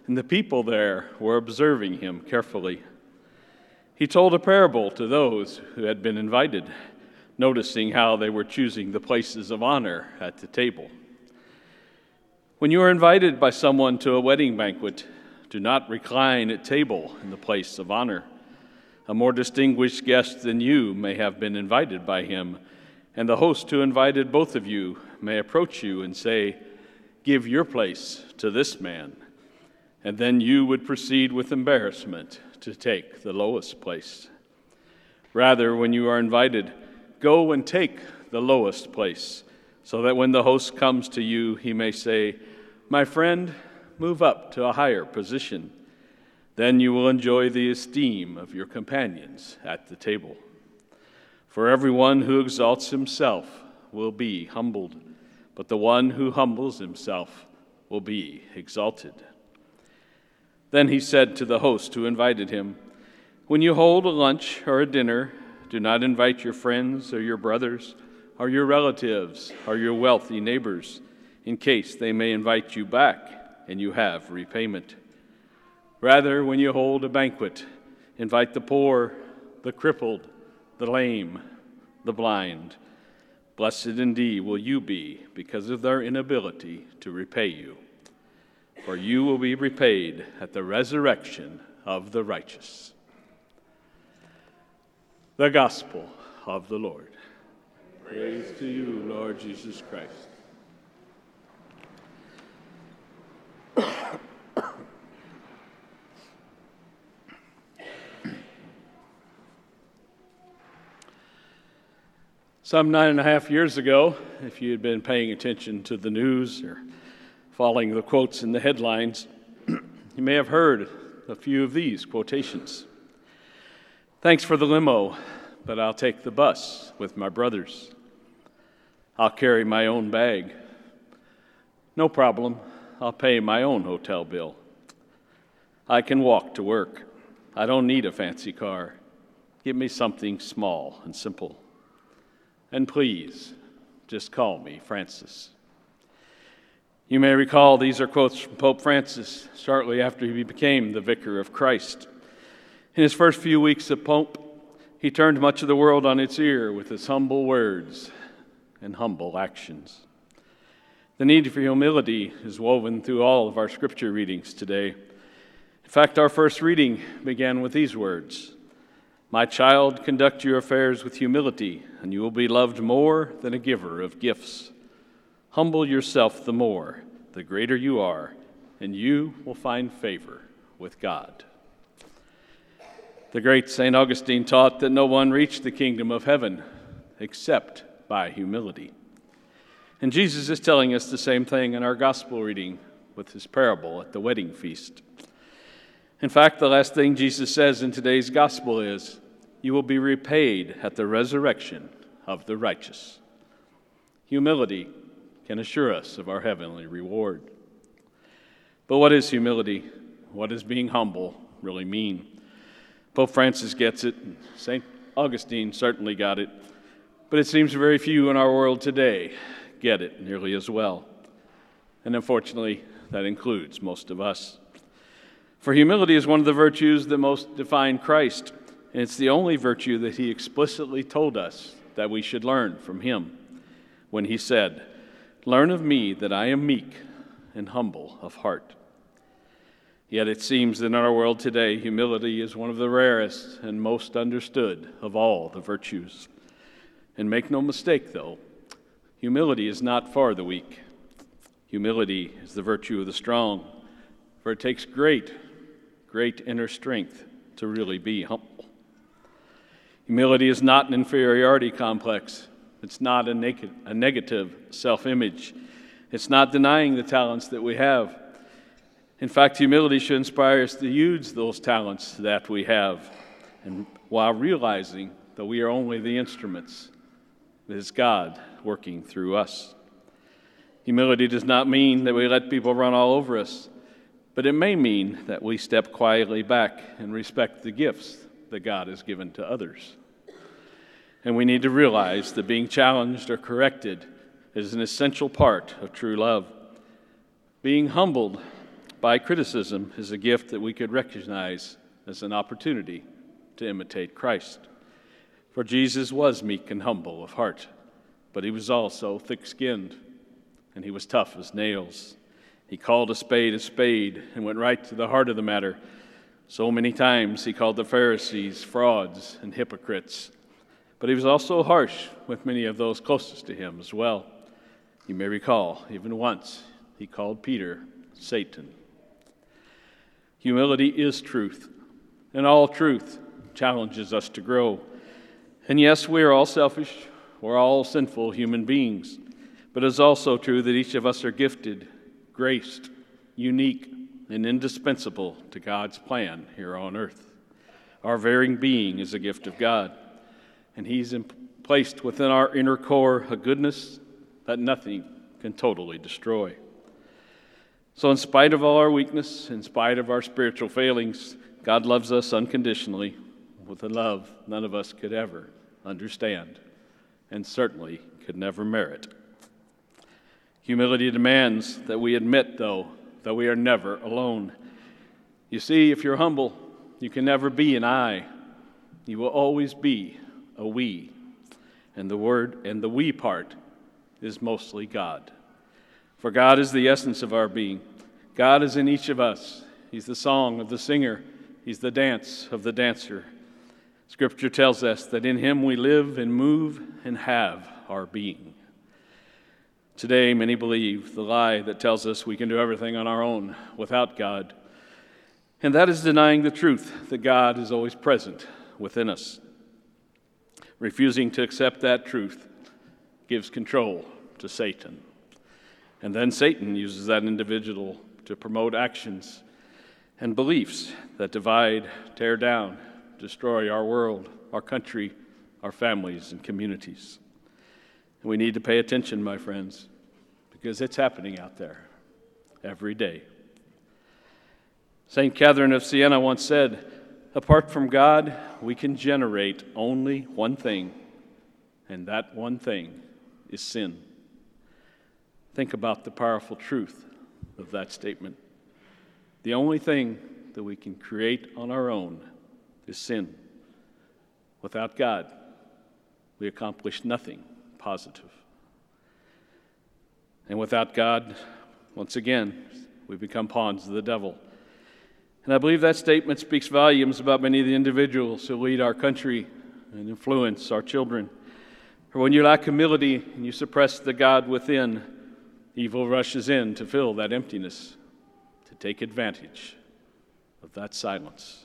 and the people there were observing him carefully. He told a parable to those who had been invited, noticing how they were choosing the places of honor at the table. When you are invited by someone to a wedding banquet, do not recline at table in the place of honor. A more distinguished guest than you may have been invited by him, and the host who invited both of you may approach you and say, "Give your place to this man," and then you would proceed with embarrassment to take the lowest place. Rather, when you are invited, go and take the lowest place, so that when the host comes to you, he may say, "My friend, move up to a higher position." Then you will enjoy the esteem of your companions at the table. For everyone who exalts himself will be humbled, but the one who humbles himself will be exalted. Then he said to the host who invited him, "When you hold a lunch or a dinner, do not invite your friends or your brothers or your relatives or your wealthy neighbors, in case they may invite you back and you have repayment. Rather, when you hold a banquet, invite the poor, the crippled, the lame, the blind. Blessed indeed will you be because of their inability to repay you, for you will be repaid at the resurrection of the righteous." The Gospel of the Lord. Praise to you, Lord Jesus Christ. Some 9.5 years ago, if you had been paying attention to the news or following the quotes in the headlines, you may have heard a few of these quotations. "Thanks for the limo, but I'll take the bus with my brothers. I'll carry my own bag. No problem, I'll pay my own hotel bill. I can walk to work. I don't need a fancy car. Give me something small and simple. And please, just call me Francis." You may recall these are quotes from Pope Francis shortly after he became the Vicar of Christ. In his first few weeks as Pope, he turned much of the world on its ear with his humble words and humble actions. The need for humility is woven through all of our scripture readings today. In fact, our first reading began with these words, "My child, conduct your affairs with humility, and you will be loved more than a giver of gifts. Humble yourself the more, the greater you are, and you will find favor with God." The great St. Augustine taught that no one reached the kingdom of heaven except by humility. And Jesus is telling us the same thing in our gospel reading with his parable at the wedding feast. In fact, the last thing Jesus says in today's gospel is, "You will be repaid at the resurrection of the righteous." Humility can assure us of our heavenly reward. But what is humility? What does being humble really mean? Pope Francis gets it, and St. Augustine certainly got it, but it seems very few in our world today get it nearly as well. And unfortunately, that includes most of us. For humility is one of the virtues that most define Christ, and it's the only virtue that he explicitly told us that we should learn from him when he said, "Learn of me that I am meek and humble of heart." Yet it seems that in our world today, humility is one of the rarest and most understood of all the virtues. And make no mistake, though, humility is not for the weak. Humility is the virtue of the strong, for it takes great inner strength to really be humble. Humility is not an inferiority complex. It's not a negative self-image. It's not denying the talents that we have. In fact, humility should inspire us to use those talents that we have, and while realizing that we are only the instruments. It is God working through us. Humility does not mean that we let people run all over us, but it may mean that we step quietly back and respect the gifts that God has given to others. And we need to realize that being challenged or corrected is an essential part of true love. Being humbled by criticism is a gift that we could recognize as an opportunity to imitate Christ. For Jesus was meek and humble of heart, but he was also thick-skinned, and he was tough as nails. He called a spade and went right to the heart of the matter. So many times he called the Pharisees frauds and hypocrites. But he was also harsh with many of those closest to him as well. You may recall, even once, he called Peter Satan. Humility is truth, and all truth challenges us to grow. And yes, we are all selfish, we're all sinful human beings, but it is also true that each of us are gifted, graced, unique, and indispensable to God's plan here on earth. Our very being is a gift of God, and he's placed within our inner core a goodness that nothing can totally destroy. So in spite of all our weakness, in spite of our spiritual failings, God loves us unconditionally with a love none of us could ever understand and certainly could never merit. Humility demands that we admit, though, that we are never alone. You see, if you're humble, you can never be an I. You will always be a we. And the we part is mostly God. For God is the essence of our being. God is in each of us. He's the song of the singer. He's the dance of the dancer. Scripture tells us that in him we live and move and have our being. Today, many believe the lie that tells us we can do everything on our own without God. And that is denying the truth that God is always present within us. Refusing to accept that truth gives control to Satan. And then Satan uses that individual to promote actions and beliefs that divide, tear down, destroy our world, our country, our families, and communities. We need to pay attention, my friends, because it's happening out there every day. St. Catherine of Siena once said, "Apart from God, we can generate only one thing, and that one thing is sin." Think about the powerful truth of that statement. The only thing that we can create on our own is sin. Without God, we accomplish nothing positive. And without God, once again, we become pawns of the devil. And I believe that statement speaks volumes about many of the individuals who lead our country and influence our children. For when you lack humility and you suppress the God within, evil rushes in to fill that emptiness, to take advantage of that silence.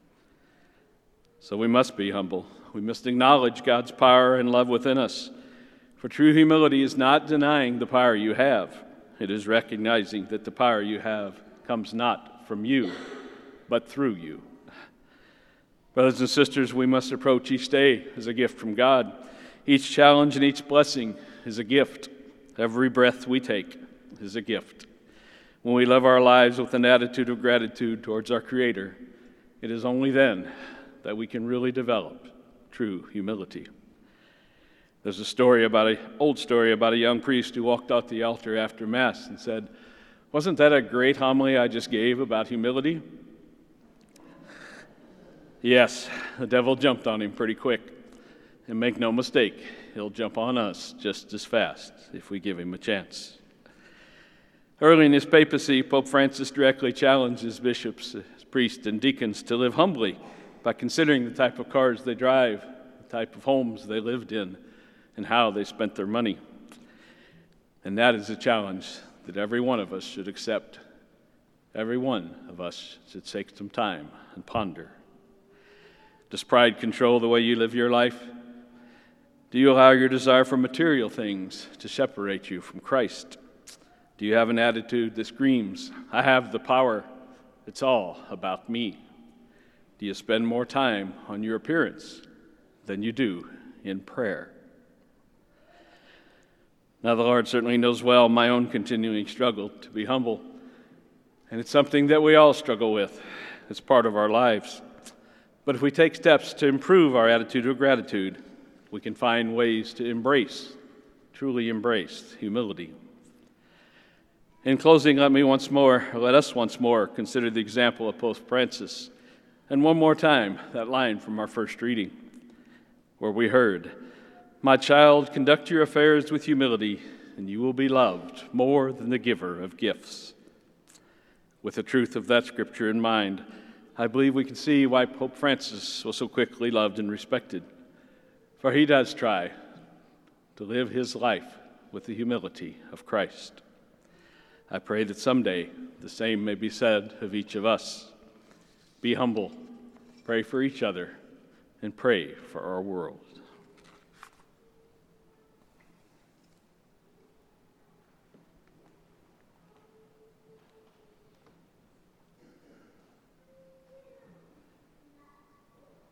So we must be humble. We must acknowledge God's power and love within us. For true humility is not denying the power you have. It is recognizing that the power you have comes not from you, but through you. Brothers and sisters, we must approach each day as a gift from God. Each challenge and each blessing is a gift. Every breath we take is a gift. When we live our lives with an attitude of gratitude towards our Creator, it is only then that we can really develop true humility. There's an old story about a young priest who walked out the altar after Mass and said, "Wasn't that a great homily I just gave about humility?" Yes, the devil jumped on him pretty quick. And make no mistake, he'll jump on us just as fast if we give him a chance. Early in his papacy, Pope Francis directly challenged his bishops, his priests, and deacons to live humbly by considering the type of cars they drive, the type of homes they lived in, and how they spent their money. And that is a challenge that every one of us should accept. Every one of us should take some time and ponder. Does pride control the way you live your life? Do you allow your desire for material things to separate you from Christ? Do you have an attitude that screams, "I have the power, it's all about me"? Do you spend more time on your appearance than you do in prayer? Now, the Lord certainly knows well my own continuing struggle to be humble, and it's something that we all struggle with. It's part of our lives. But if we take steps to improve our attitude of gratitude, we can find ways to truly embrace humility. In closing, let us once more consider the example of Pope Francis, and one more time that line from our first reading, where we heard, "My child, conduct your affairs with humility, and you will be loved more than the giver of gifts." With the truth of that scripture in mind, I believe we can see why Pope Francis was so quickly loved and respected. For he does try to live his life with the humility of Christ. I pray that someday the same may be said of each of us. Be humble, pray for each other, and pray for our world.